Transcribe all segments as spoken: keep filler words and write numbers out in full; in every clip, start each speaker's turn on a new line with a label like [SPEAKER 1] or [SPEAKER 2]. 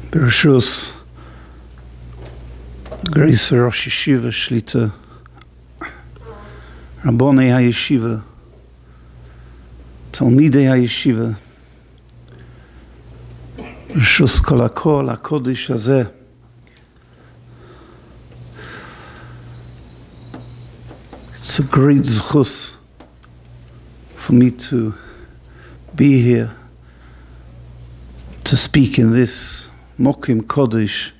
[SPEAKER 1] Bereshus Grace Rosh Yeshiva Shlita Rabbonei HaYeshiva Talmidei HaYeshiva Bereshus Kol HaKol HaKodesh Hazeh. It's a great zchus for me to be here to speak in this Mokim Kodesh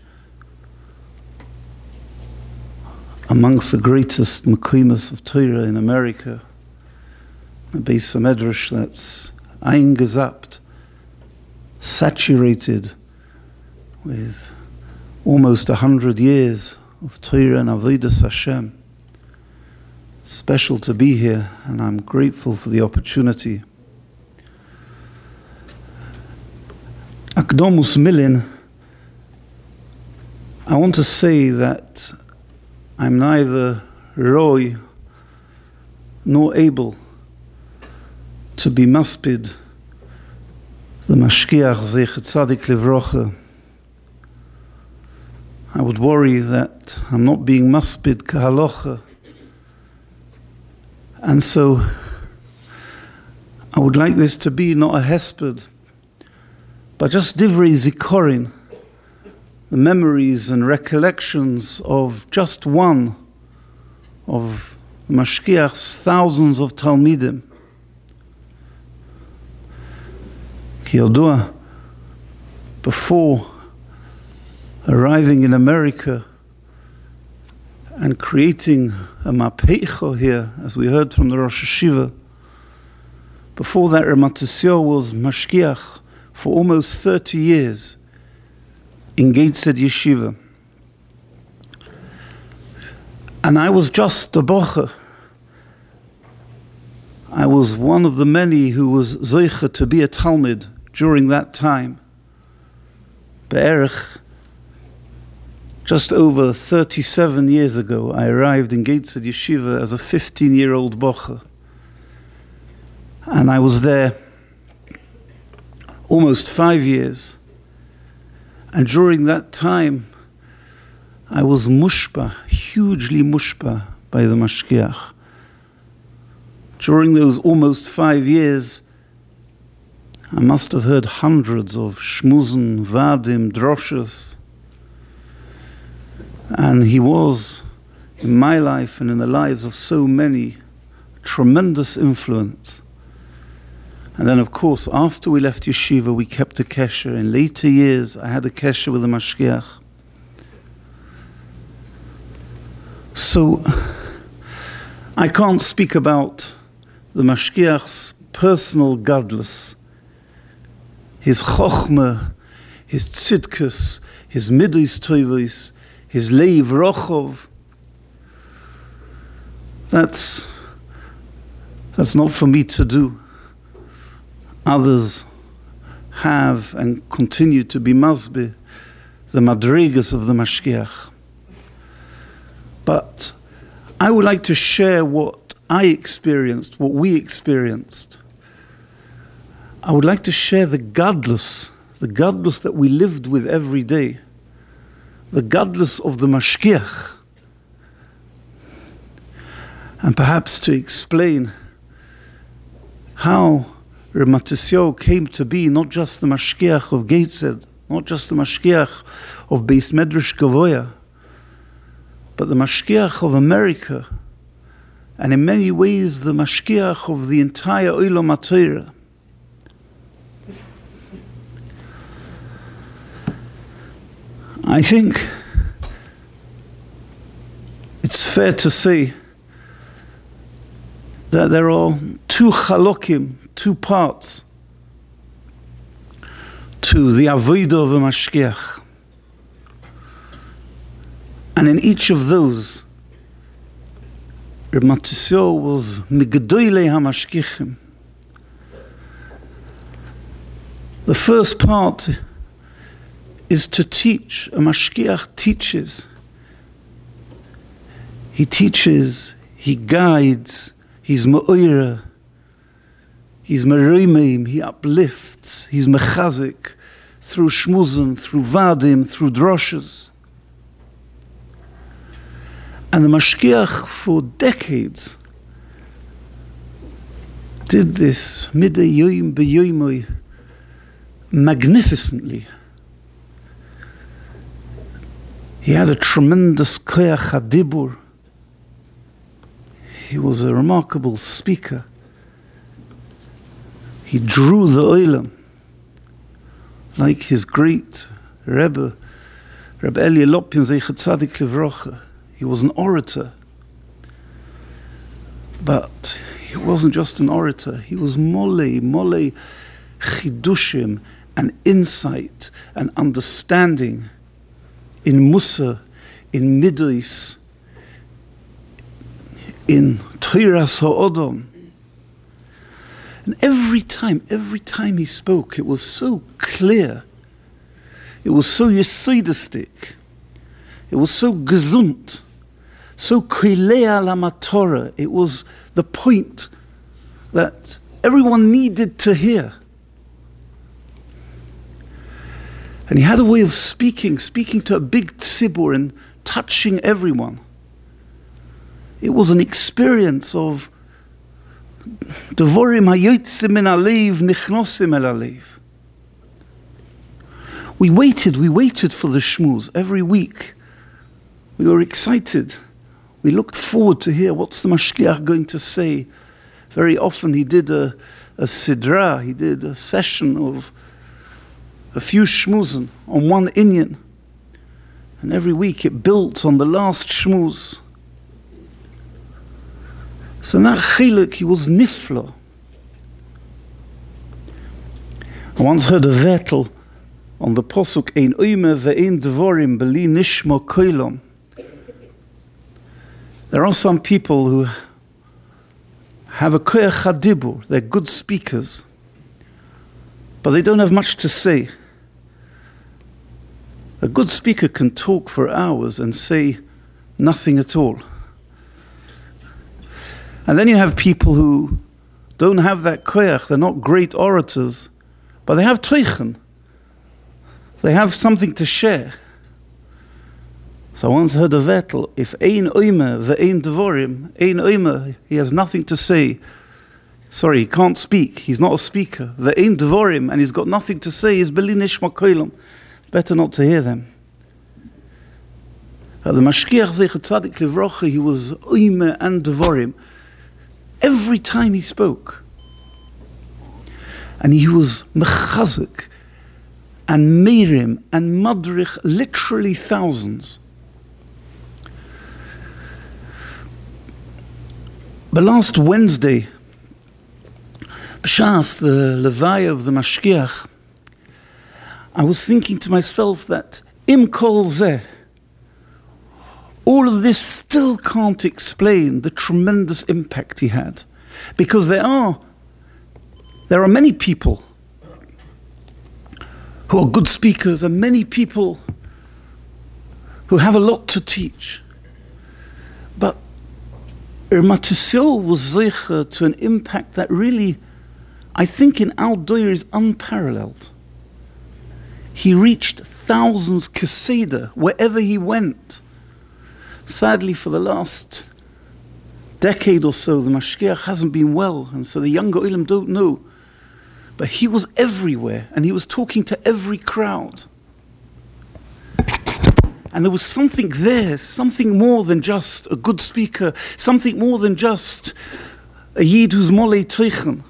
[SPEAKER 1] amongst the greatest Mekimas of Torah in America, a Beis HaMedrash that's eingezapt, saturated with almost a hundred years of Torah and Avodas Hashem. Special to be here, and I'm grateful for the opportunity. Akdomus Milin, I want to say that I'm neither roy nor able to be maspid the Mashkiach Zecher Tzadik Livrocha. I would worry that I'm not being maspid kahalocha. And so I would like this to be not a hesped, but just divrei zikorin, the memories and recollections of just one of the Mashkiach's thousands of Talmidim. Ki yodua, before arriving in America and creating a mapeicho here, as we heard from the Rosh Yeshiva, before that Ramat Yisrael was Mashkiach for almost thirty years in Gateshead Yeshiva. And I was just a bocher. I was one of the many who was zoicha to be a Talmid during that time. Be'erich, just over thirty-seven years ago, I arrived in Gateshead Yeshiva as a fifteen-year-old bocher. And I was there almost five years. And during that time, I was mushpa, hugely mushpa by the Mashkiach. During those almost five years, I must have heard hundreds of shmuzen, vadim, droshes. And he was, in my life and in the lives of so many, tremendous influence. And then, of course, after we left yeshiva, we kept a kesher. In later years, I had a kesher with the Mashkiach. So, I can't speak about the Mashkiach's personal gadlus, his chochmah, his tzidkus, his midos tovos, his leiv rochov. That's, that's not for me to do. Others have and continue to be masbeh the madrigas of the Mashkiach. But I would like to share what I experienced, what we experienced. I would like to share the gadlus, the gadlus that we lived with every day, the gadlus of the Mashkiach, and perhaps to explain how Ramat Yisrael came to be not just the Mashkiach of Gateshead, not just the Mashkiach of Beis Medrash Gavoya, but the Mashkiach of America, and in many ways the Mashkiach of the entire Olam HaTorah. I think it's fair to say that there are two chalokim, two parts to the avodah of a Mashkiach. And in each of those, Ramat Yisrael was migdoilei HaMashkichim. The first part is to teach. A Mashkiach teaches. He teaches, he guides, he's ma'oira, he's meroimeim, he uplifts, he's mechazik, through shmuzin, through vadim, through droshes. And the Mashgiach for decades did this midday yoyim beyoymoy magnificently. He had a tremendous koyach hadibur. He was a remarkable speaker. He drew the oilam like his great Rebbe, Rebbe Elie Lopin Zeichet Tzadik Livrocha. He was an orator. But he wasn't just an orator. He was mole, mole chidushim, and insight and understanding in Musa, in Midos, in Toiras HaOdom. And every time, every time he spoke, it was so clear. It was so yesidistic. It was so gesund, so koilea lamatora. It was the point that everyone needed to hear. And he had a way of speaking, speaking to a big tzibur and touching everyone. It was an experience of Devorim hayotzim min halev nichnosim el halev. We waited, we waited for the shmuz every week. We were excited. We looked forward to hear what's the Mashgiach going to say. Very often he did a, a sidra, he did a session of a few shmuzin on one inyan. And every week it built on the last shmuz. So in that chiluk, he was nifla. I once heard a vettel on the posuk ein oime ve'ein devorim beli nishma koilom. There are some people who have a koyach hadibur, they're good speakers, but they don't have much to say. A good speaker can talk for hours and say nothing at all. And then you have people who don't have that koyach, they're not great orators, but they have teichen. They have something to share. So I once heard a vettel, if ein oime ve'ein devorim, ein oime, he has nothing to say. Sorry, he can't speak, he's not a speaker. Ve'ein devorim, and he's got nothing to say, he's beli nishma koilom. Better not to hear them. Uh, the Mashgiach Zeichet Tzadik Livrocha, he was oime and devorim. Every time he spoke. And he was mechazik and meirim and madrich, literally thousands. But last Wednesday, b'shas the levaya of the Mashgiach, I was thinking to myself that im kol zeh, all of this still can't explain the tremendous impact he had. Because there are, there are many people who are good speakers and many people who have a lot to teach. But Matisyahu was zeicher to an impact that really, I think in Al Doyer is unparalleled. He reached thousands keseda wherever he went. Sadly, for the last decade or so, the Mashgiach hasn't been well, and so the younger Olim don't know. But he was everywhere, and he was talking to every crowd. And there was something there, something more than just a good speaker, something more than just a Yid who's molei teichen.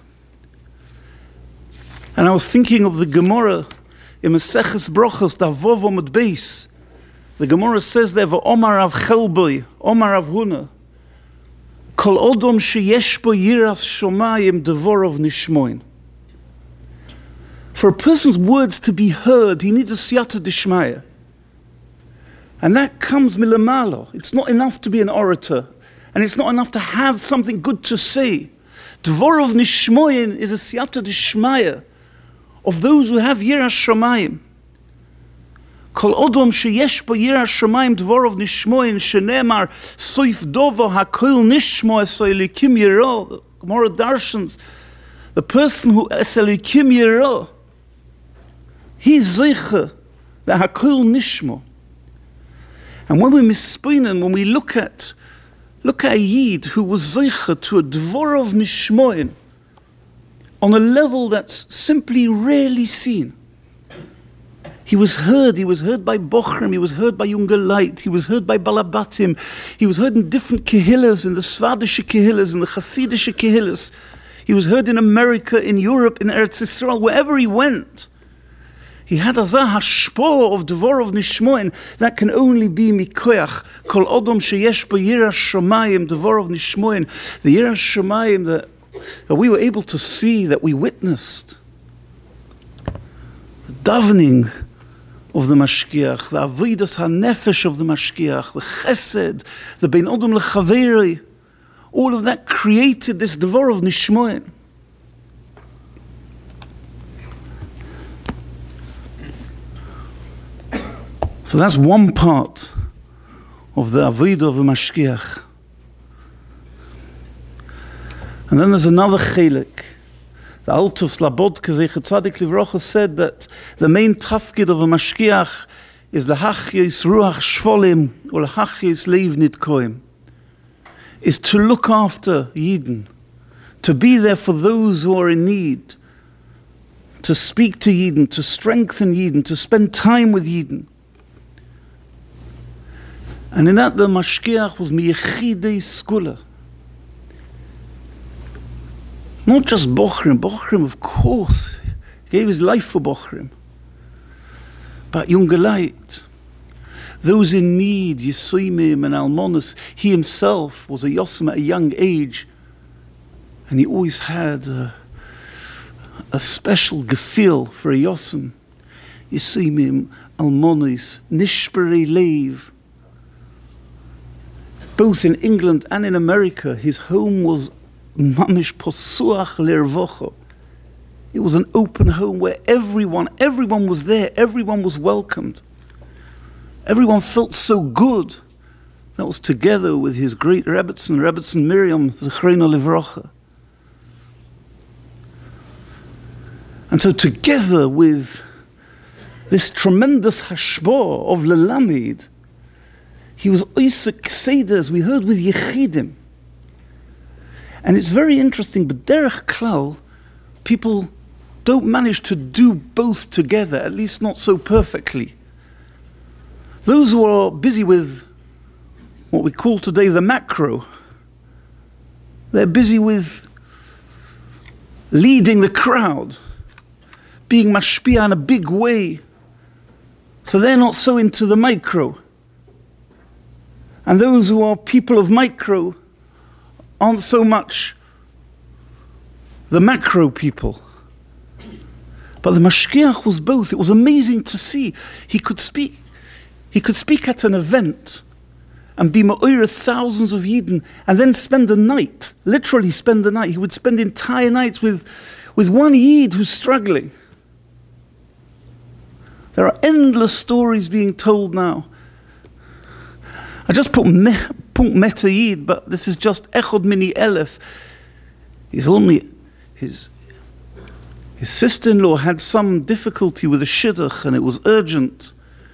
[SPEAKER 1] And I was thinking of the Gemara in Maseches Brochos, Davov Omid Beis. The Gemara says there, "Omar av Chelboi, Omar av Huna, Kol Odom sheyesh bo yiras shomayim devorov nishmoin." For a person's words to be heard, he needs a siyata dishmaya. And that comes milamalo. It's not enough to be an orator, and it's not enough to have something good to say. Devorov nishmoin is a siyata dishmaya of those who have yiras shomayim. Kol odom sheyesh bo yiras shomayim dvorov nishmoin shenemar soif dovo hakol nishmo es elikim yiro. The Gemara darshans, the person who es elikim yiro, He's Zeicha, the Hakol Nishmo. And when we misspinen, when we look at look at a Yid who was Zeicha to a Dvorov Nishmoin on a level that's simply rarely seen. He was heard, he was heard by Bochrim, he was heard by Younger Light, he was heard by Balabatim, he was heard in different Kehillas, in the Svadische Kehillas, in the Hasidische Kehillas. He was heard in America, in Europe, in Eretz Yisrael, wherever he went. He had a hashpo of Dvorov Nishmoin that can only be mikoyach kol odom sheyesh bo yiras shamayim Dvorov Nishmoin, the yiras shamayim that, that we were able to see, that we witnessed. The davening of the Mashkiach, the avodas hanefesh of the Mashkiach, the chesed, the bein odom lechaveri, all of that created this Dvorov Nishmoin. So that's one part of the avodah of the Mashkiach. And then there's another chelik. The Alter Slabodka Zecher Tzadik Livrocha said that the main tafkid of a Mashkiach is l'hachyos ruach shvolim or l'hachyos leiv nitkoim, is to look after Yidden, to be there for those who are in need, to speak to Yidden, to strengthen Yidden, to spend time with Yidden. And in that the Mashkiach was miyechidei skula. Not just Bochrim. Bochrim, of course, gave his life for Bochrim. But Younger Light, those in need, Yisimim and Almonas, he himself was a Yosem at a young age, and he always had a, a special gefil for a Yosem. Yisimim, Almonas, Nishbere Leiv. Both in England and in America, his home was mamish posuach lervocho. It was an open home where everyone, everyone was there, everyone was welcomed. Everyone felt so good. That was together with his great Rebbetzin, Rebbetzin Miriam, Zechrona Livrocha. And so together with this tremendous hashbo of Lelamid, he was Isaac Seder, as we heard, with Yechidim. And it's very interesting, but derech klal, people don't manage to do both together, at least not so perfectly. Those who are busy with what we call today the macro, they're busy with leading the crowd, being mashpia in a big way, so they're not so into the micro. And those who are people of micro aren't so much the macro people. But the Mashkiach was both. It was amazing to see. He could speak. He could speak at an event and be ma'oyer thousands of Yidden and then spend the night, literally spend the night. He would spend entire nights with, with one Yid who's struggling. There are endless stories being told now. I just put me, put meta Yid, but this is just echod mini elef. He's only, his, his sister-in-law had some difficulty with a shidduch and it was urgent.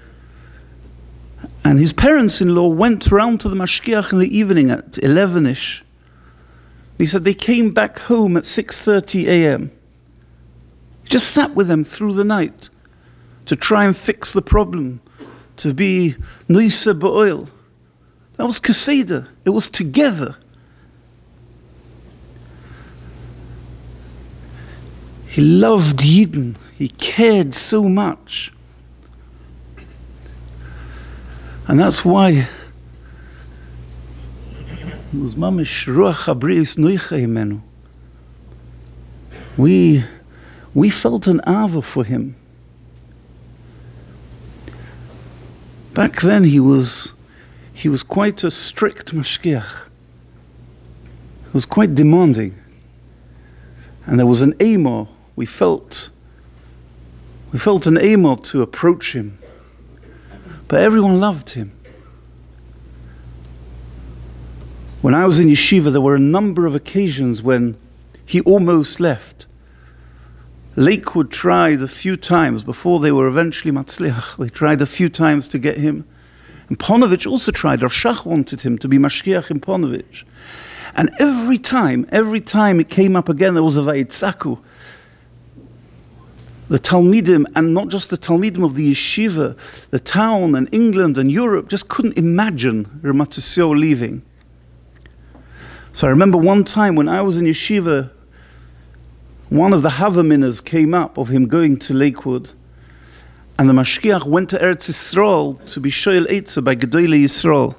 [SPEAKER 1] And his parents-in-law went around to the Mashkiach in the evening at eleven-ish. He said they came back home at six thirty a m He just sat with them through the night to try and fix the problem, to be noise ba'oil. That was Keseda. It was together. He loved Yidden. He cared so much. And that's why it was mamish ruach habrius noicha himenu. We, we felt an ava for him. Back then he was He was quite a strict mashkiach. He was quite demanding. And there was an amor. We felt, we felt an amor to approach him. But everyone loved him. When I was in yeshiva, there were a number of occasions when he almost left. Lakewood tried a few times before they were eventually Matzliach. They tried a few times to get him. And Ponovich also tried. Rav Shach wanted him to be Mashgiach in Ponovich. And every time, every time it came up again, there was a Vayitzaku. The Talmidim, and not just the Talmidim of the yeshiva, the town and England and Europe just couldn't imagine Ramat Yisrael leaving. So I remember one time when I was in yeshiva, one of the Havaminas came up of him going to Lakewood, and the Mashgiach went to Eretz Yisrael to be Shoel Eitzah by Gedolei Yisrael.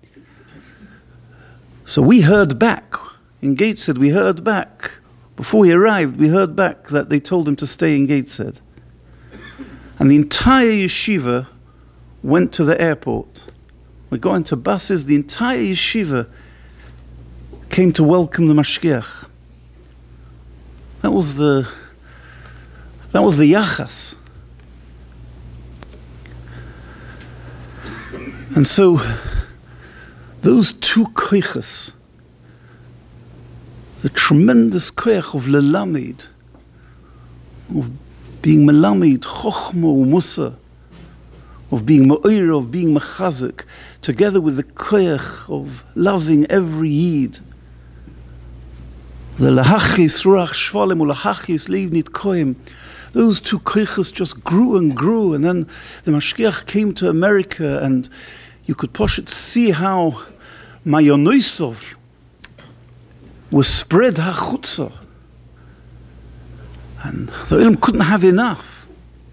[SPEAKER 1] So we heard back, in Gateshead we heard back, before he arrived, we heard back that they told him to stay in Gateshead. And the entire yeshiva went to the airport. We got into buses, the entire yeshiva came to welcome the Mashgiach. That was the, that was the Yachas. And so, those two koiches, the tremendous koich of lelamid, of being melamid, chochma umusa, of being ma'ir, of being mechazik, together with the koich of loving every yid, the lahachis ruach shvalim or lahachis leivnit koim, those two koiches just grew and grew, and then the Mashgiach came to America, and you could push it, see how Mayonoisov was spread hachutza, and the Olam couldn't have enough.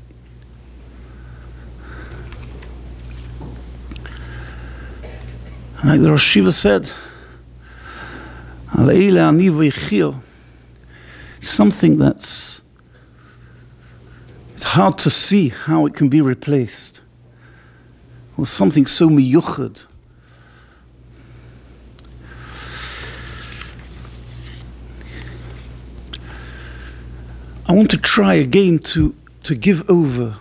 [SPEAKER 1] Like the Rosh Yeshiva said, something that's it's hard to see how it can be replaced. Or something so miyuchad. I want to try again to, to give over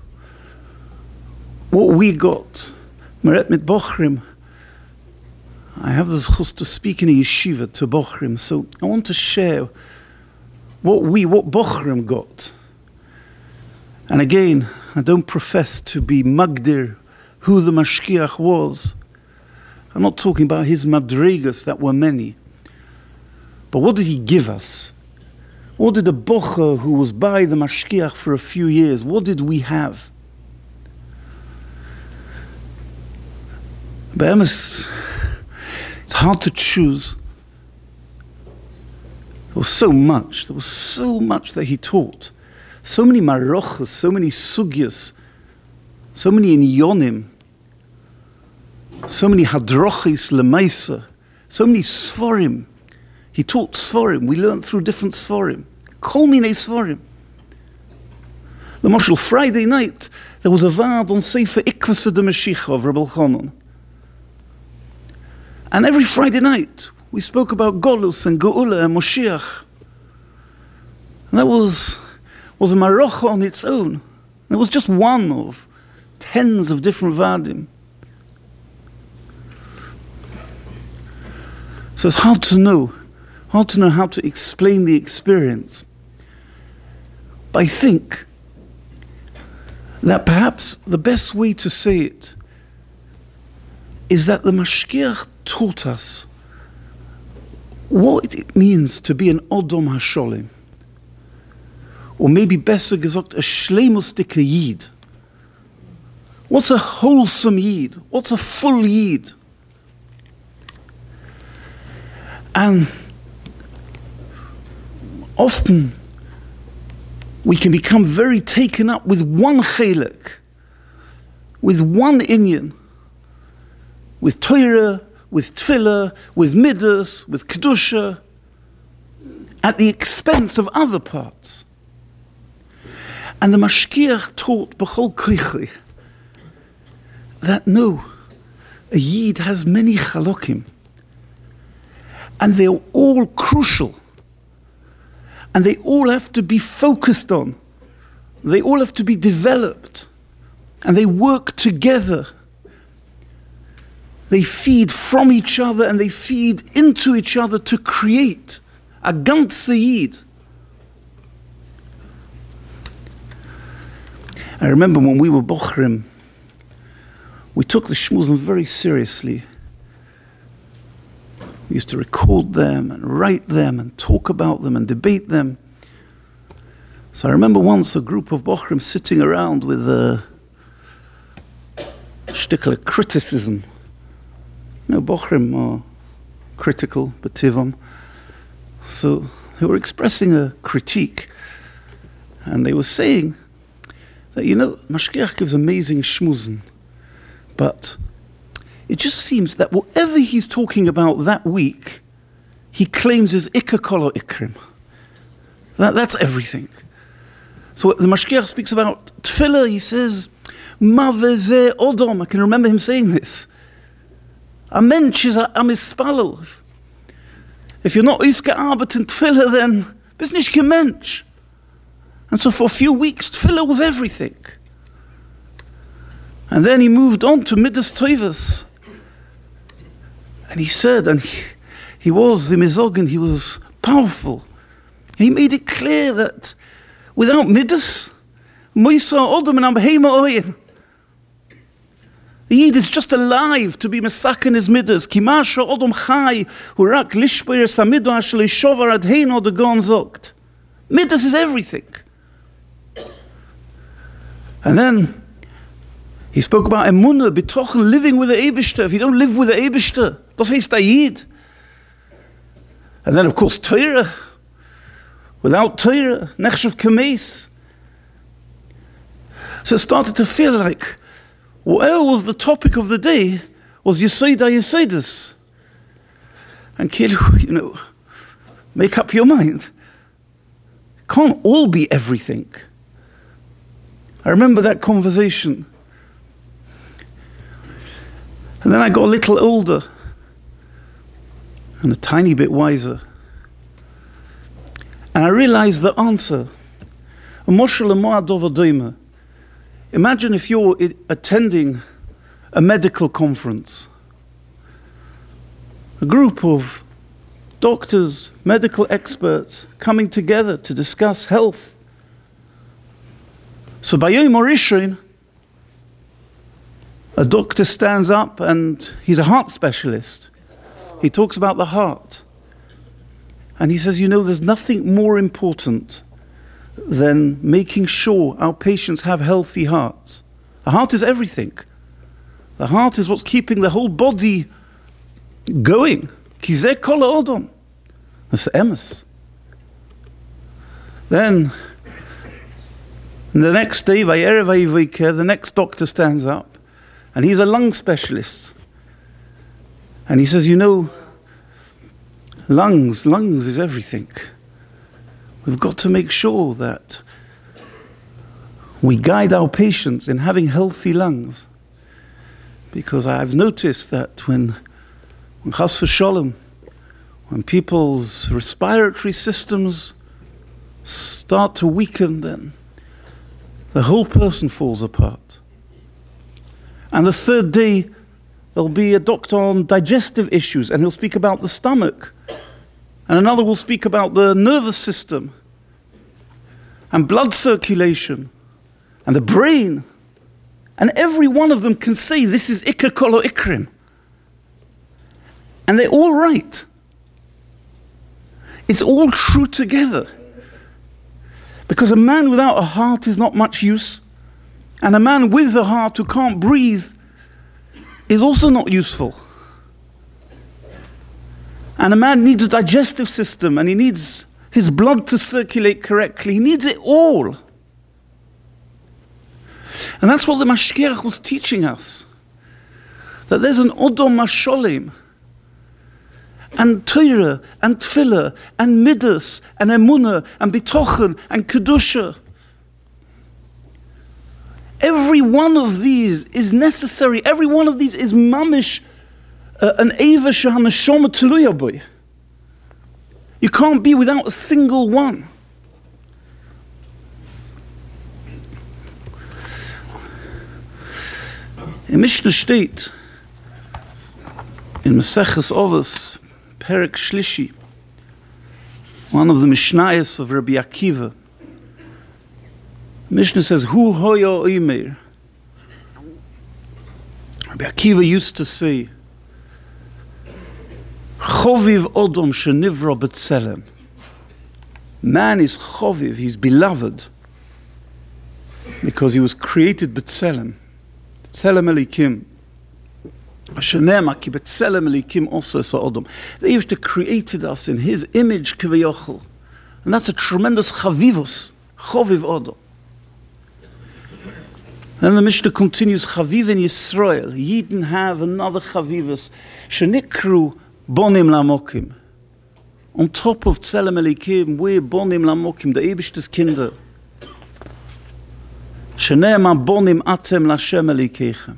[SPEAKER 1] what we got. Meret mit Bochrim. I have the zchus to speak in a yeshiva to Bochrim, so I want to share what we, what Bochrim got. And again, I don't profess to be Magdir, who the Mashgiach was. I'm not talking about his madrigas that were many. But what did he give us? What did a bocher who was by the Mashgiach for a few years, what did we have? Be'emes, it's hard to choose. There was so much, there was so much that he taught. So many marochas, so many sugyas, so many inyonim, so many hadrochis lemaisa, so many svarim. He taught svarim. We learned through different svarim. Kol minei svarim. The Marshal Friday night, there was a vard on Sefer Ikvasa de Mashiach of Reb Elchanan. And every Friday night, we spoke about Golus and Geula and Moshiach. And that was, was a marocha on its own. It was just one of tens of different vardim. So it's hard to know, hard to know how to explain the experience. But I think that perhaps the best way to say it is that the Mashgiach taught us what it means to be an Odom HaSholem. Or maybe besser gesagt, a Shleimusdike Yid. What's a wholesome Yid? What's a full Yid? And often we can become very taken up with one chelek, with one inyan, with Torah, with Tefillah, with Midas, with Kedusha, at the expense of other parts. And the Mashgiach taught B'chol Koichi that no, a Yid has many chalokim, and they're all crucial, and they all have to be focused on, they all have to be developed, and they work together. They feed from each other and they feed into each other to create a ganze Yid. I remember when we were Bochrim, we took the shmuzim very seriously. We used to record them and write them and talk about them and debate them. So I remember once a group of Bochrim sitting around with a shtickle of criticism. You know, Bochrim are critical, b'tivam. So they were expressing a critique. And they were saying that, you know, Mashgiach gives amazing shmuzim. But it just seems that whatever he's talking about that week, he claims is Ikka Kolo Ikrim. That, that's everything. So the Mashgiach speaks about Tefillah, he says, Ma veze odom. I can remember him saying this. A mensch is a mispalel. If you're not iska arbet in Tefillah, then bist nicht kein Mensch. And so for a few weeks, Tefillah was everything. And then he moved on to Midas Tovas. And he said, and he, he was the Mizogin, he was powerful. He made it clear that without Midas, Moisa Odom and Ambehema Oyin. The Yid is just alive to be Mesaken his Midas. Kimasha Odom Chai, Hurak Lishpeir Samido Ashli Shovar Adheino de Gon Zogt. Midas is everything. And then he spoke about Emunah, Bitochen, living with the Eibishter. If you don't live with the Eibishter, das heißt Yid. And then, of course, Torah. Without Torah, Nechshav Kameis. So it started to feel like whatever was the topic of the day was Yesod HaYesodis. And Kilu, you know, make up your mind. It can't all be everything. I remember that conversation. And then I got a little older and a tiny bit wiser. And I realized the answer. Imagine if you're attending a medical conference. A group of doctors, medical experts coming together to discuss health. So by Yom Rishon, a doctor stands up and he's a heart specialist. He talks about the heart. And he says, you know, there's nothing more important than making sure our patients have healthy hearts. The heart is everything. The heart is what's keeping the whole body going. Kizeh kol ha'odom. That's emes. Then, the next day, Vayerev Vayivike, the next doctor stands up, and he's a lung specialist. And he says, you know, lungs, lungs is everything. We've got to make sure that we guide our patients in having healthy lungs. Because I've noticed that when, when Chas v'Sholom, when people's respiratory systems start to weaken, then the whole person falls apart. And the third day, there'll be a doctor on digestive issues, and he'll speak about the stomach. And another will speak about the nervous system, and blood circulation, and the brain. And every one of them can say, this is Ikka Kolo Ikrim. And they're all right. It's all true together. Because a man without a heart is not much use. And a man with a heart who can't breathe is also not useful. And a man needs a digestive system, and he needs his blood to circulate correctly. He needs it all. And that's what the Mashgiach was teaching us. That there's an Odom Masholim, and Torah, and Tefillah, and Midas, and Emunah, and Bitochen, and Kedusha. Every one of these is necessary. Every one of these is mamish, uh, an Eva Shehanashoma Teluya boy. You can't be without a single one. In Mishnah steht, in Maseches Ovos, Perek Shlishi, one of the Mishnayos of Rabbi Akiva, Mishnah says, Hu hoyo oimer. Rabbi Akiva used to say, Choviv odom shenivra b'tselem. Man is choviv, he's beloved, because he was created b'tselem. B'tselem elikim. Shenema ki b'tselem elikim also sa'odom. They used to created us in his image, kivayachal. And that's a tremendous chavivus, choviv odom. And the Mishnah continues, Chaviv in Yisrael. Yidden have another chavivus. Shenikru bonim lamokim. On top of Tzelem Elikim, we're bonim lamokim, the Eibishter's kinder. Sheneema bonim atem lashem elikeichem.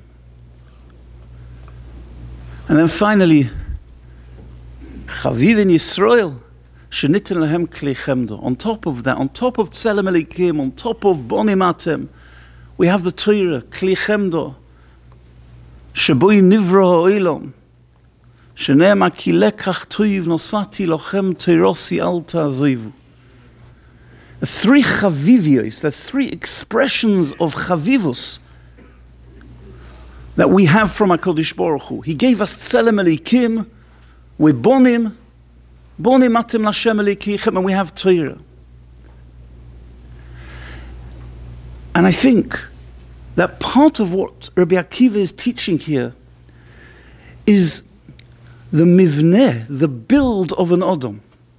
[SPEAKER 1] And then finally, Chaviv in Yisrael. Shenitten lahem kli chemdo. On top of that, on top of Tzelem Elikim, on top of bonim atem, we have the Torah, Kli Chemdo, Sheboi Nivra Ha'olam, Sheneema Ki Lekach Toiv Nosati Lochem Teirosi Al Ta'azivu. The three Chavivios, the three expressions of Chavivus that we have from HaKadosh Baruch Hu. He gave us Tzelem Elikim, we Bonim, Bonim Atem Lashem Elikichem, and we have Torah. And I think that part of what Rabbi Akiva is teaching here is the mivneh, the build of an Odom.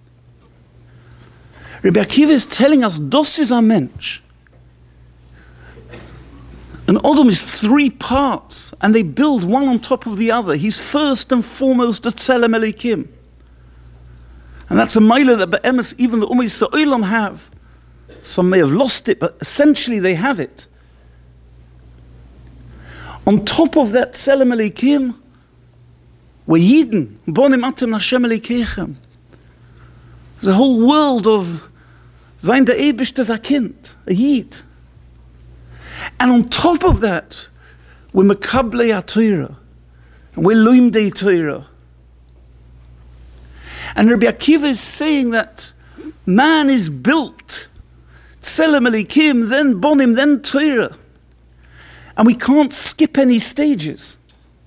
[SPEAKER 1] Rabbi Akiva is telling us, dos is a mensch. An Odom is three parts, and they build one on top of the other. He's first and foremost a Tzelem Elikim. And that's a mila that Be'emes, even the Umay Sa'olam have. Some may have lost it, but essentially they have it. On top of that Tzelem Elikim, we're Yidden, Bonim Atem Lashem Elikeichem. There's a whole world of Zayn der Eibishter Kind, a Yid. And on top of that, we're Mekablei HaTorah, and we're Loimdei Torah. And Rabbi Akiva is saying that man is built Tzelem Elikim, then Bonim, then Torah. And we can't skip any stages.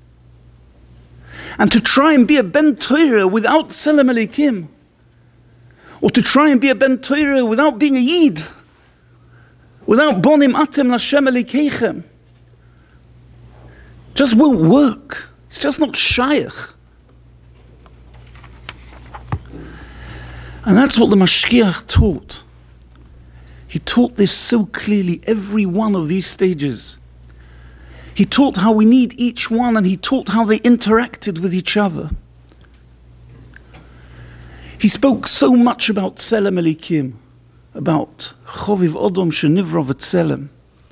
[SPEAKER 1] And to try and be a Ben Torah without Tzelem Elikim, or to try and be a Ben Torah without being a Yid, without Bonim Atem Lashem Elikeichem, just won't work. It's just not shaykh. And that's what the Mashgiach taught. He taught this so clearly, every one of these stages. He taught how we need each one, and he taught how they interacted with each other. He spoke so much about Tzelem Elikim, about Choviv Odom Shenivra V'Tzelem.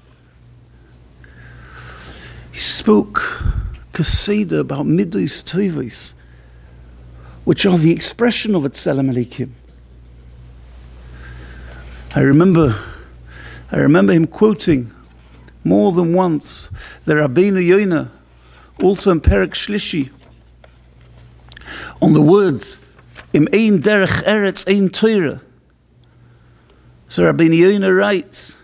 [SPEAKER 1] He spoke Kaseda about Midos Tovos, which are the expression of a Tzelem Elikim. I remember, I remember him quoting more than once the Rabbeinu Yonah, also in Perek Shlishi, on the words Im ein derech eretz ein Torah. So Rabbeinu Yonah writes,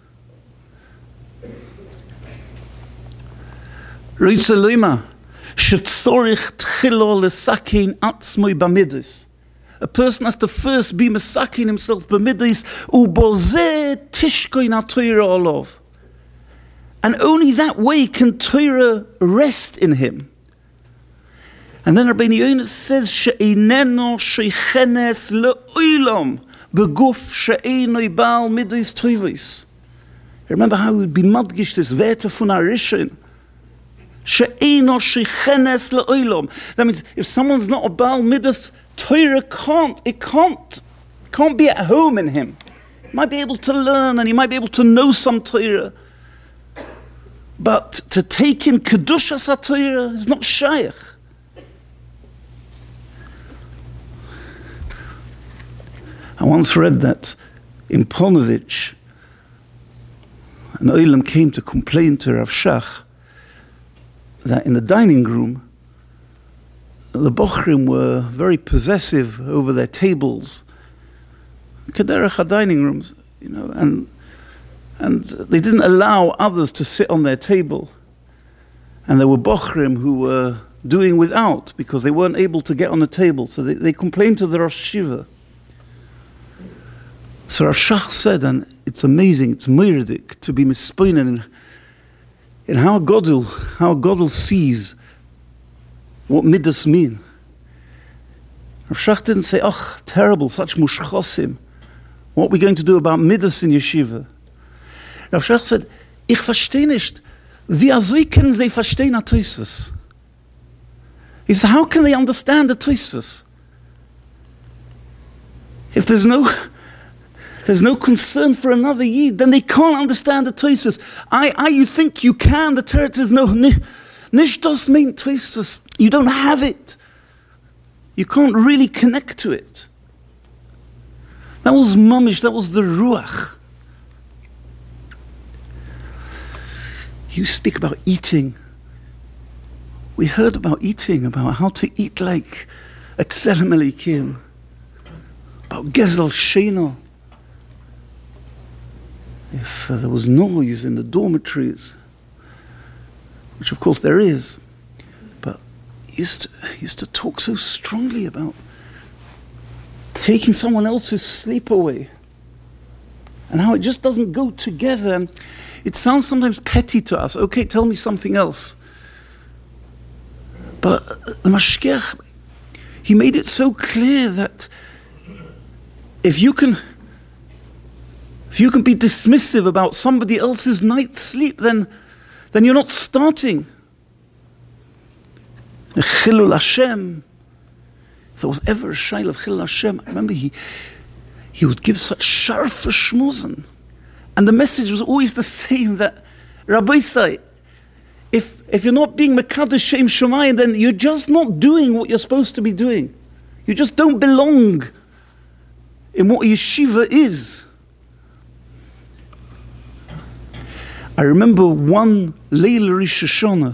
[SPEAKER 1] Reitze Lema, shetzorich tchilo lesakein atzmoi bamidus. A person has to first be mesakein himself bamidus, ubozeh tishkoin ha-Torah olov. And only that way can Torah rest in him. And then Rabbeinu Yonah says, she'eineno sheichenes le'olam beguf she'einoi baal midis tovos. Remember how we would be madgish this Werte von Arishin. She'eino sheichenes le'olam. That means if someone's not a baal midis, Torah can't, it can't, can't be at home in him. He might be able to learn and he might be able to know some Torah. But to take in Kedushas HaTorah is not shaykh. I once read that in Ponovich, an Olam came to complain to Rav Shach that in the dining room, the Bochrim were very possessive over their tables. Kederach dining rooms, you know, and And they didn't allow others to sit on their table. And there were bochrim who were doing without because they weren't able to get on the table. So they, they complained to the Rosh Yeshiva. So Rav Shach said, and it's amazing, it's moirdik to be mispoinen in, in how Godel, how Godel sees what midas mean. Rav Shach didn't say, oh, terrible, such mushchosim. What are we going to do about midas in yeshiva? Rav Shach said, ich verstehe nicht. Wie azoi können sie verstehen a Tosfos? He said, how can they understand the Tosfos? If there's no, there's no concern for another Yid, then they can't understand the Tosfos. I, I, you think you can, the Torah says, no, nicht das meint Tosfos. You don't have it. You can't really connect to it. That was mamish, that was the ruach. You speak about eating. We heard about eating, about how to eat like a tzelem elikim, about gezel shena. If uh, there was noise in the dormitories, which of course there is, but he used to, he used to talk so strongly about taking someone else's sleep away and how it just doesn't go together. And it sounds sometimes petty to us. Okay, tell me something else. But the Mashgiach, he made it so clear that if you can, if you can be dismissive about somebody else's night's sleep, then, then you're not starting. Chilul Hashem. If there was ever a shail of Chilul Hashem, I remember he, he would give such sharp shmuzen. And the message was always the same, that Rabbi say, if if you're not being Mekadosh Shem Shemayim, then you're just not doing what you're supposed to be doing. You just don't belong in what yeshiva is. I remember one Leila Rosh Hashanah.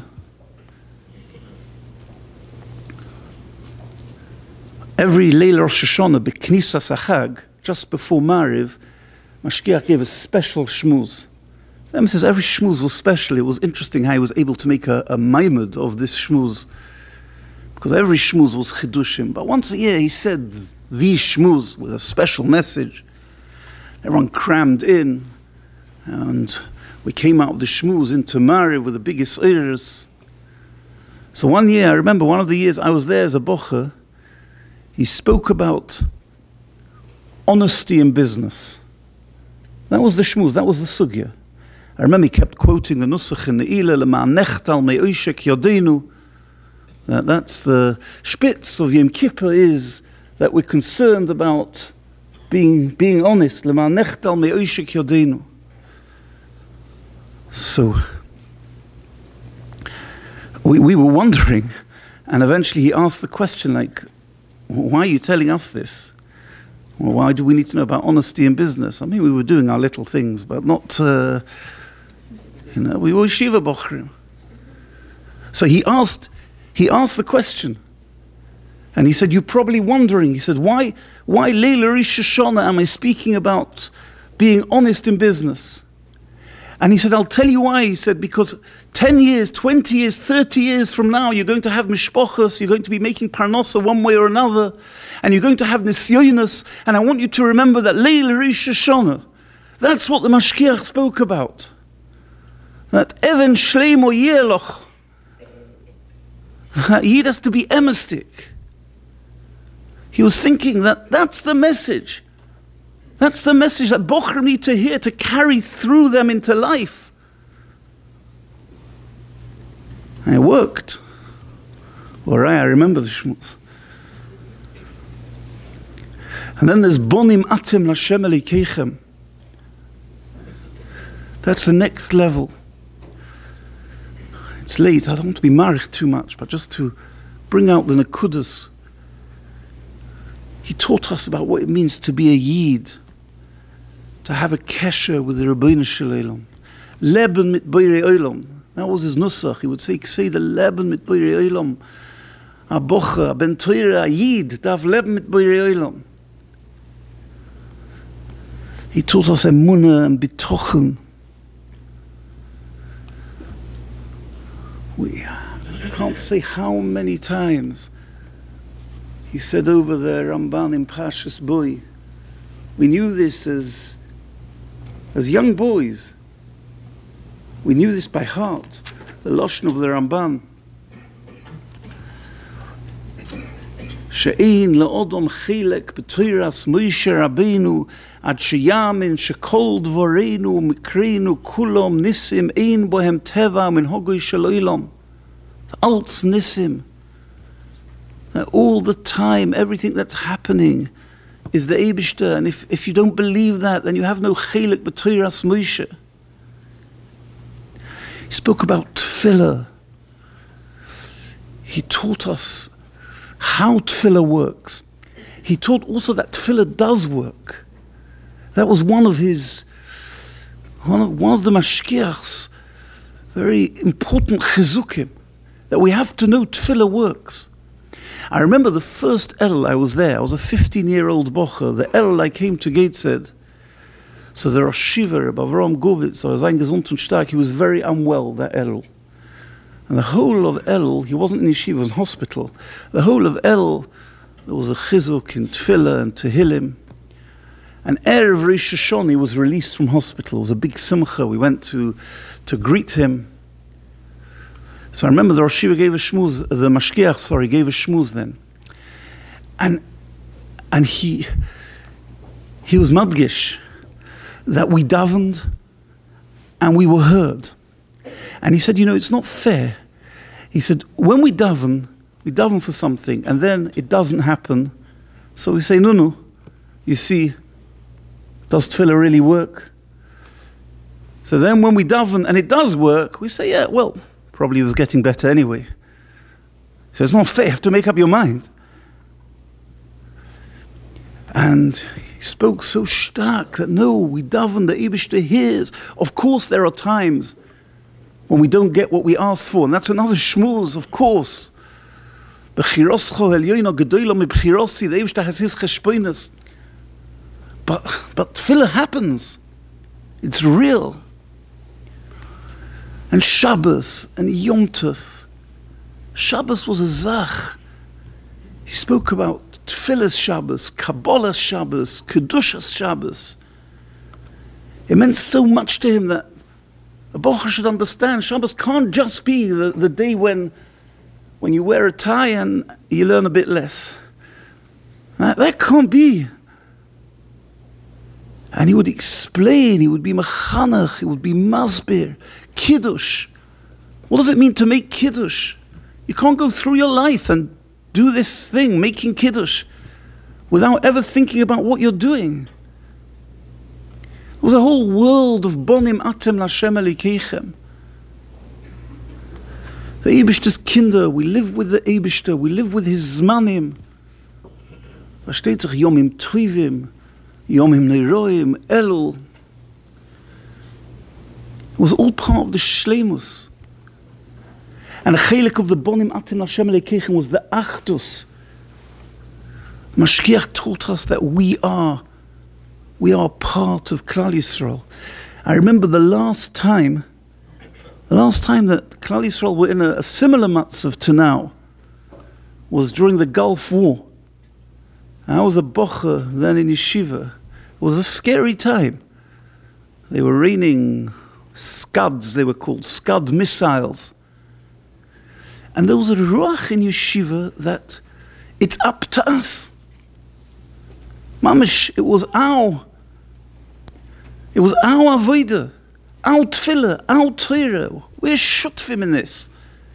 [SPEAKER 1] Every Leila Rosh Hashanah, B'Knisas HaChag, just before Mariv, Mashgiach gave a special shmuz. That says every shmuz was special. It was interesting how he was able to make a, a maimad of this shmuz, because every shmuz was chidushim. But once a year he said the shmuz with a special message. Everyone crammed in, and we came out of the shmuz into Mariv with the biggest ears. So one year, I remember one of the years I was there as a bocher, he spoke about honesty in business. That was the shmuz, that was the sugya. I remember he kept quoting the Nusach in the Ila, L'ma'an nechtal me'oshek yodenu. That's the spitz of Yom Kippur, is that we're concerned about being being honest. L'ma'an nechtal me'oshek yodenu. So we, we were wondering, and eventually he asked the question like, why are you telling us this? Well, why do we need to know about honesty in business? I mean, we were doing our little things, but not, uh, you know, we were Shiva Bochrim. So he asked, he asked the question, and he said, you're probably wondering, he said, why, why Leila Rosh Hashanah am I speaking about being honest in business? And he said, I'll tell you why. He said, because ten years, twenty years, thirty years from now, you're going to have mishpochas, you're going to be making parnosa one way or another, and you're going to have nisyonos, and I want you to remember that Leila Rosh Hashanah, that's what the Mashgiach spoke about. That Even Shleimo Yeloch, that Yid has to be emistic. He was thinking that that's the message. That's the message that Bochrim need to hear to carry through them into life. And it worked. All right, I remember the shmuz. And then there's Bonim Atem Lashem Elikechem. That's the next level. It's late, I don't want to be marich too much, but just to bring out the Nekudas. He taught us about what it means to be a Yid, to have a kesher with the Rabbeinu Shalom. Leben mit Boirei Olam. That was his nusach. He would say, say the Leben mit Boirei Olam. A bocher, a ben Torah, a Yid, darf leben mit Boirei Olam. He taught us emunah and bitochen. We can't say how many times he said over there, Ramban in Parshas Boy. We knew this as, as young boys. We knew this by heart, the Lashon of the Ramban. She'ein la'odom chilek b'toras Moshe Rabbeinu ad sheyamin shekol dvoreinu mikrenu kulom nisim ein bohem teva min hogoi shel olam. Alts nisim. That all the time, everything that's happening is the Eibishter. And if, if you don't believe that, then you have no chilek b'toras Moshe. He spoke about tefillah. He taught us how tefillah works. He taught also that tefillah does work. That was one of his, one of, one of the mashkiach's very important chizukim, that we have to know tefillah works. I remember the first Elul I was there, I was a fifteen-year-old bocher. The Elul I came to Gateshead. So the Rosh Yeshiva, Rabbi Avram Govitz, so sein gesund und stark, he was very unwell, that Elul. And the whole of Elul, he wasn't in yeshiva, he was in hospital. The whole of Elul, there was a chizuk in tefillah and tehillim. And Erev Rosh Hashanah, he was released from hospital. It was a big simcha. We went to, to greet him. So I remember the Rosh Yeshiva gave a shmuz, the mashkiach, sorry, gave a shmuz then. And, and he, he was madgish, that we davened and we were heard. And he said, you know, it's not fair. He said, when we daven, we daven for something, and then it doesn't happen. So we say, no, no, you see, does tefillah really work? So then when we daven and it does work, we say, yeah, well, probably it was getting better anyway. So it's not fair, you have to make up your mind. And he spoke so stark that no, we daven, the Eibishter hears. Of course there are times when we don't get what we asked for, and that's another shmuz, of course. The Eibishter has his cheshbonos. But, but tefillah happens. It's real. And Shabbos and Yom Tov. Shabbos was a zach. He spoke about Tefillas Shabbos, Kabbalah Shabbos, Kedushas Shabbos. It meant so much to him that a bocher should understand Shabbos can't just be the, the day when, when you wear a tie and you learn a bit less. That, that can't be. And he would explain, he would be mechanech, he would be masbir, kiddush. What does it mean to make kiddush? You can't go through your life and do this thing, making kiddush, without ever thinking about what you're doing. There was a whole world of bonim atem l'Hashem elikechem. The Eibishter's kinder, we live with the Eibishter, we live with his zmanim. Versteht sich yomim tovim, yomim neiroim, elul. It was all part of the shleimus. And the chelik of the bonim atem l'Hashem elikechem was the achdus. Mashkiach taught us that we are, we are part of Klal Yisrael. I remember the last time, the last time that Klal Yisrael were in a, a similar matzav to now was during the Gulf War. I was a bocher then in yeshiva. It was a scary time. They were raining scuds, they were called scud missiles. And there was a ruach in yeshiva that it's up to us. Mamish, it was our, it was our avodah, our tefillah, our Torah. We're shutfim in this.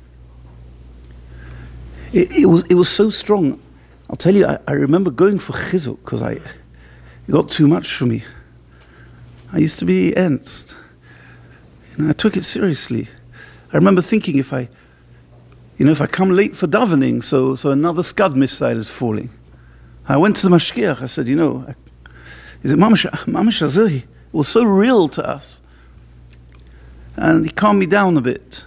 [SPEAKER 1] It, it was, it was so strong. I'll tell you, I, I remember going for chizuk because I, it got too much for me. I used to be ernst. You know, I took it seriously. I remember thinking if I, you know, if I come late for davening, so so another scud missile is falling. I went to the mashkiach. I said, you know, is it mamash mamash azuri? It was so real to us, and he calmed me down a bit.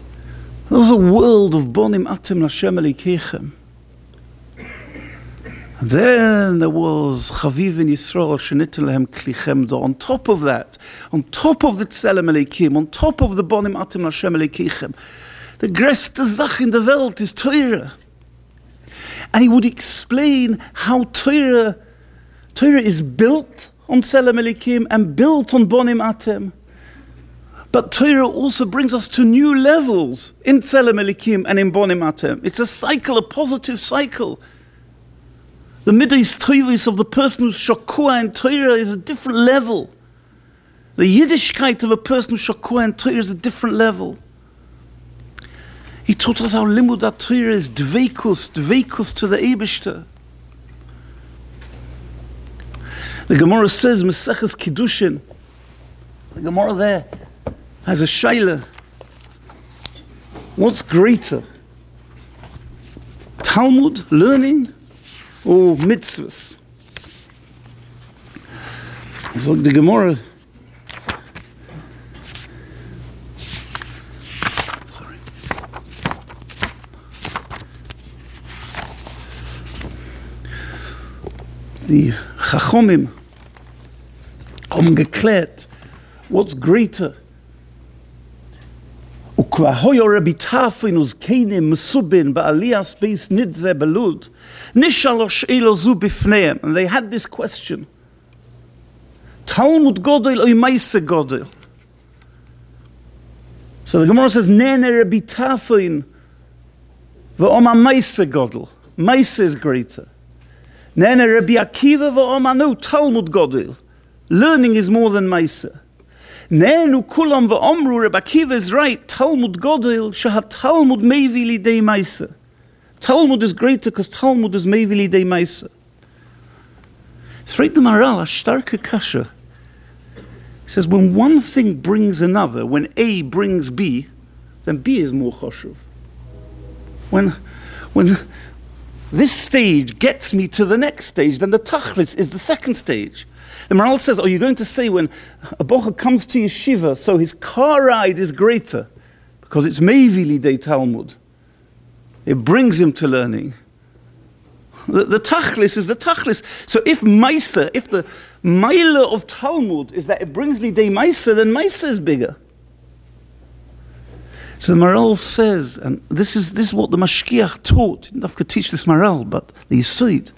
[SPEAKER 1] There was a world of bonim atem l'Hashem elikechem. And then there was Chaviv in Yisrael, Shenitten Lehem Kli Chemda. On top of that, on top of the Tselem Eleikim, on top of the Bonim Atem Lashem Eleikichem, the größte Sache in der Welt is Torah. And he would explain how Torah, Torah is built on Tselem Eleikim and built on Bonim Atem. But Torah also brings us to new levels in Tselem Eleikim and in Bonim Atem. It's a cycle, a positive cycle. The Midas Toivis of the person who's Shakua in Torah is a different level. The Yiddishkeit of a person who's Shakua in Torah is a different level. He taught us how Limud HaTorah is Dveikus, Dveikus to the Eibishter. The Gemara says, Meseches Kiddushin, the Gemara there has a shaila. What's greater? Talmud, learning, or mitzvahs? So the Gemara, sorry. The Chachomim haben geklärt, what's greater? וכהויו רבי טרפין וזקנים מסובין בעלייה ספייס נדזה בלוד, נשאלו שאלו זו בפניהם. And they had this question. Talmud Godel or Maise Godel? So the Gemara says, Nene Rabbi Tarfon v'oma Maise Godel. Maise is greater. Nene Rabbi Akiva v'oma no Talmud Godel. Learning is more than Maise. Nenu kulam v'omru, Rabbi Akiva is right, Talmud Godel, sheha Talmud mevi lidei Maise. Talmud is greater because Talmud is mevi lidei Maise. It's right the Maharal, a starke kasha. He says, when one thing brings another, when A brings B, then B is more choshev. When, when this stage gets me to the next stage, then the tachlis is the second stage. The Maharal says, are you going to say when a bocher comes to yeshiva, so his car ride is greater, because it's mevi lidei Talmud. It brings him to learning. The, the tachlis is the tachlis. So if Maisa, if the Maila of Talmud is that it brings lidei Maisa, then Maisa is bigger. So the Maharal says, and this is this is what the Mashkiach taught. He didn't have to teach this Maharal, but the Yisod,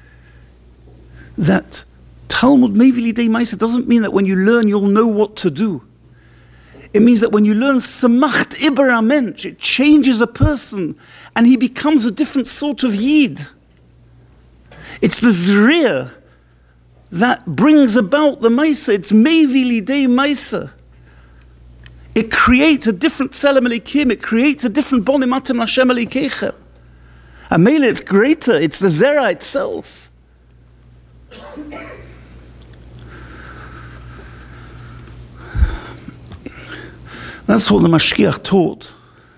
[SPEAKER 1] that Talmud mevi lidei Maisa doesn't mean that when you learn you'll know what to do. It means that when you learn Samacht Iber Mensch, it changes a person and he becomes a different sort of Yid. It's the Zriya that brings about the Maisa. It's mevi lidei Maisa. It creates a different Tselem Eleikim. It creates a different Bonim Atem Lashem Eleikichem. And Mele, it's greater. It's the Zera itself. That's what the Mashkiach taught.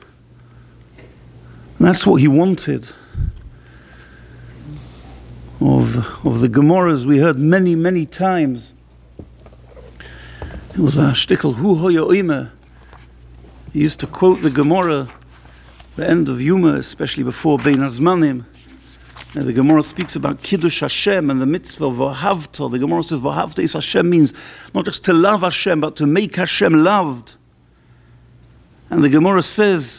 [SPEAKER 1] And that's what he wanted. Of, of the Gemaras we heard many, many times. It was a shtickle, Hu Hoya Oime. He used to quote the Gemara, the end of Yuma, especially before Bein Hazmanim. And the Gemara speaks about Kiddush Hashem and the mitzvah of Vahavta. The Gemara says Vahavta is Hashem means not just to love Hashem, but to make Hashem loved. And the Gemara says,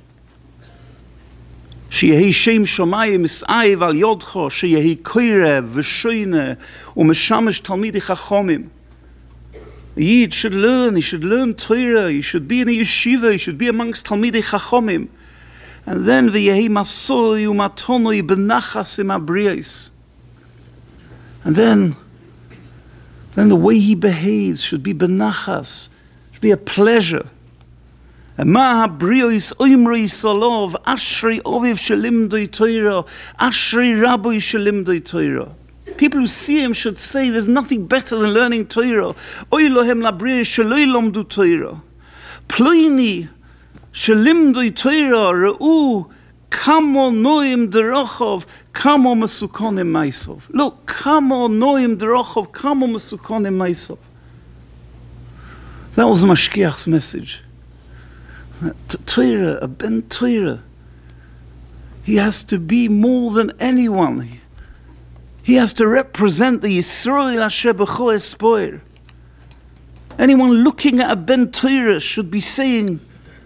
[SPEAKER 1] Sheyehi Shem Shomayim Is'ayiv al Yodcho, Sheyehi Koirev V'shoine U'meshamish Talmidei Chachomim. A Yid should learn, he should learn Torah, he should be in a yeshiva, he should be amongst Talmidei Chachomim. And then V'yehi Masoi U'matonoi B'nachas Im Abriyos. And then, then the way he behaves should be B'nachas, should be a pleasure. Ma habriyos oimrei salov ashri oviv shelimdoi Torah ashri rabbi shelimdoi Torah. People who see him should say there's nothing better than learning Torah. Oy lohem labriyos sheloi lomdu Torah. Ploini shelimdoi Torah re'u kamo noim derachov kamo mesukonim maisov. Look, kamo noim derachov kamo mesukonim maisov. That was the Mashkiach's message. Torah, a ben Torah, he has to be more than anyone. He has to represent the Yisrael Asher B'cho Espoir. Anyone looking at a Ben Torah should be saying,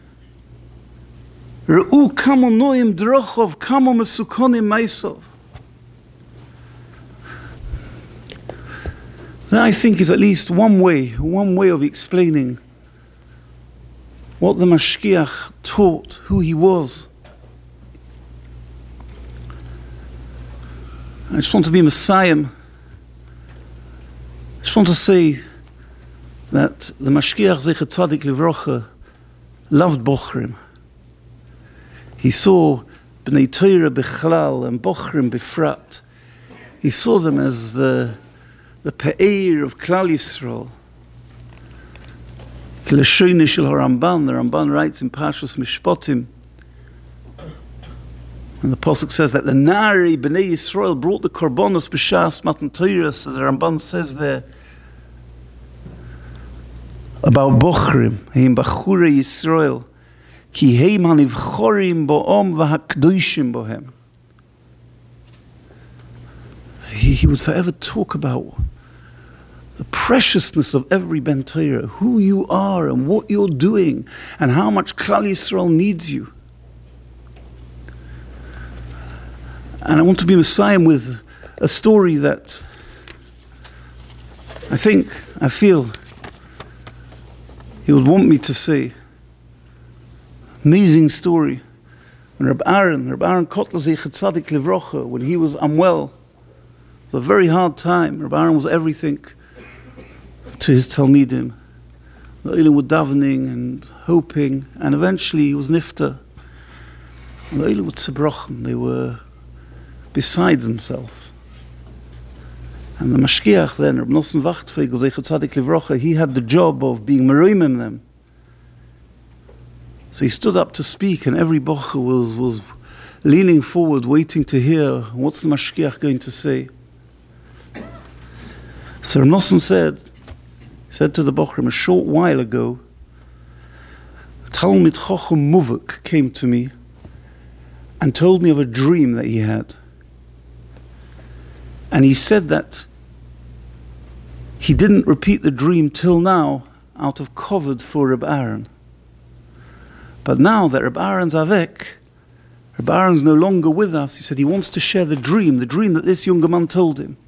[SPEAKER 1] Re'u kamo noim drochov, kamo mesukonim maisov. That, I think, is at least one way, one way of explaining what the Mashgiach taught, who he was. I just want to be Messiah. I just want to say that the Mashgiach Zecher Tzadik Livrocha loved Bochrim. He saw Bnei Torah Bechlal and Bochrim Befrat. He saw them as the, the Pe'er of Klal Yisrael. Kilashoni Shel HaRamban, the Ramban writes in Parshas Mishpatim, and the Pasuk says that the Nari Bnei Yisrael brought the Korbanos B'Shas Matan Torah, so the Ramban says there about Bochrim, Heim Bachure Yisrael, Ki Heim HaNivchorim Bo'om VaHakdoshim Bohem. He, he would forever talk about the preciousness of every Ben Torah, who you are and what you're doing, and how much Klal Yisrael needs you. And I want to be Messiah with a story that I think, I feel he would want me to say. Amazing story. When Reb Aaron, Reb Aaron Kotler Zecher Tzadik Livrocha, when he was unwell, it was a very hard time. Reb Aaron was everything to his Talmidim. The Olim were davening and hoping, and eventually he was nifter. And the Olim were tzebrochen, they were beside themselves. And the Mashgiach then, Reb Nosson Wachtfegel, Zecher Tzadik Livrocha, he had the job of being meroimim them. So he stood up to speak, and every bocher was, was leaning forward, waiting to hear, what's the Mashgiach going to say? So Reb Nosson said, he said to the bocher, a short while ago, a Talmid Chochem Muvik came to me and told me of a dream that he had. And he said that he didn't repeat the dream till now out of kavod for Reb Aaron. But now that Reb Aaron's avek, Reb Aaron's no longer with us, he said he wants to share the dream, the dream that this younger man told him.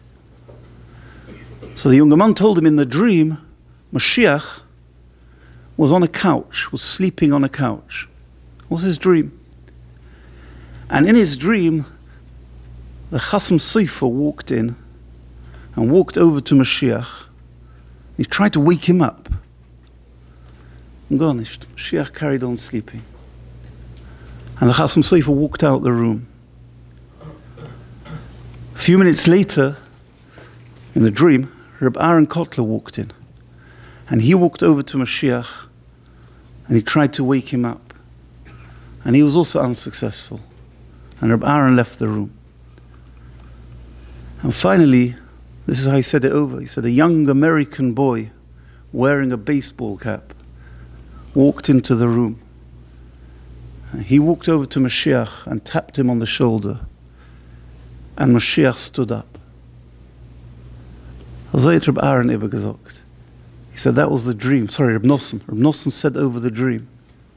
[SPEAKER 1] So the younger man told him in the dream, Mashiach was on a couch, was sleeping on a couch. What was his dream? And in his dream, the Chasam Sofer walked in and walked over to Mashiach. He tried to wake him up. And garnished. Mashiach carried on sleeping. And the Chasam Sofer walked out the room. A few minutes later, in the dream, Reb Aaron Kotler walked in. And he walked over to Mashiach and he tried to wake him up. And he was also unsuccessful. And Reb Aaron left the room. And finally, this is how he said it over. He said, a young American boy wearing a baseball cap walked into the room. And he walked over to Mashiach and tapped him on the shoulder. And Mashiach stood up. Also hat Reb Aaron eben gesagt. He said that was the dream. Sorry, Reb Nosson. Reb Nosson said over the dream.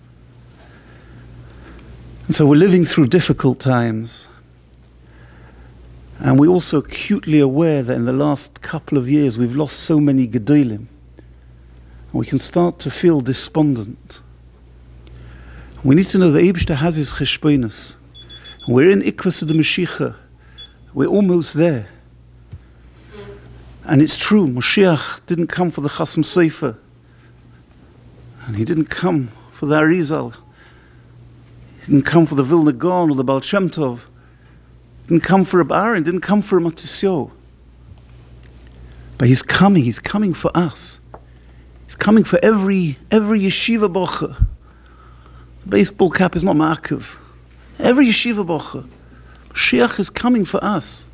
[SPEAKER 1] And so we're living through difficult times. And we're also acutely aware that in the last couple of years we've lost so many Gedolim. And we can start to feel despondent. We need to know that Eibishter has his cheshbonos. And we're in Ikvas of the Mashiach. We're almost there. And it's true, Mashiach didn't come for the Chasam Sofer. And he didn't come for the Arizal. He didn't come for the Vilna Gaon or the Baal Shem Tov. Didn't come for Reb Aaron, didn't come for Matisyo. But he's coming, he's coming for us. He's coming for every every yeshiva bocher. The baseball cap is not ma'akev. Every yeshiva bocher. Mashiach is coming for us.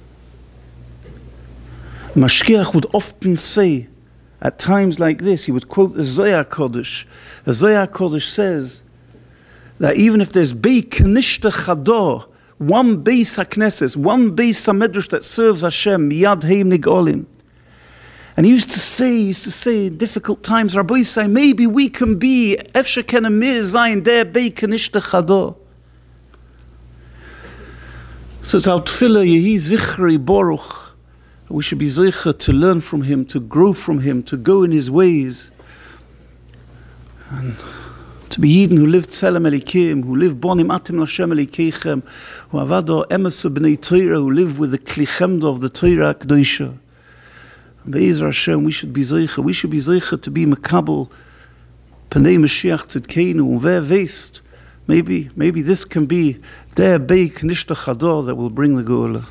[SPEAKER 1] The Mashgiach would often say, at times like this, he would quote the Zohar Kodesh. The Zohar Kodesh says that even if there's Bei Kanishta Chador, one base HaKnesses, one base HaMedrash that serves Hashem, Miyad Heim Nigolim. And he used to say, he used to say in difficult times, Rabbi say, maybe we can be, Efshe Ken Amir Zayin Der Bei Kanishte Chado. So it's our tefillah, Yehi Zichri Baruch. We should be zicher to learn from him, to grow from him, to go in his ways. And to be Yidden who lived Tzelem Elikim, who lived Bonim Atim Lashem Elikeichem, who avado emes b'nei Torah, who lived with the Klichemda of the Torah Kedosha. Be'ezer Hashem, we should be zeicha, we should be zeicha to be Mekabel, Pnei Mashiach Tzidkeinu, Ve'er Veist. Maybe, maybe this can be der Bei Knishta Chador that will bring the Geula.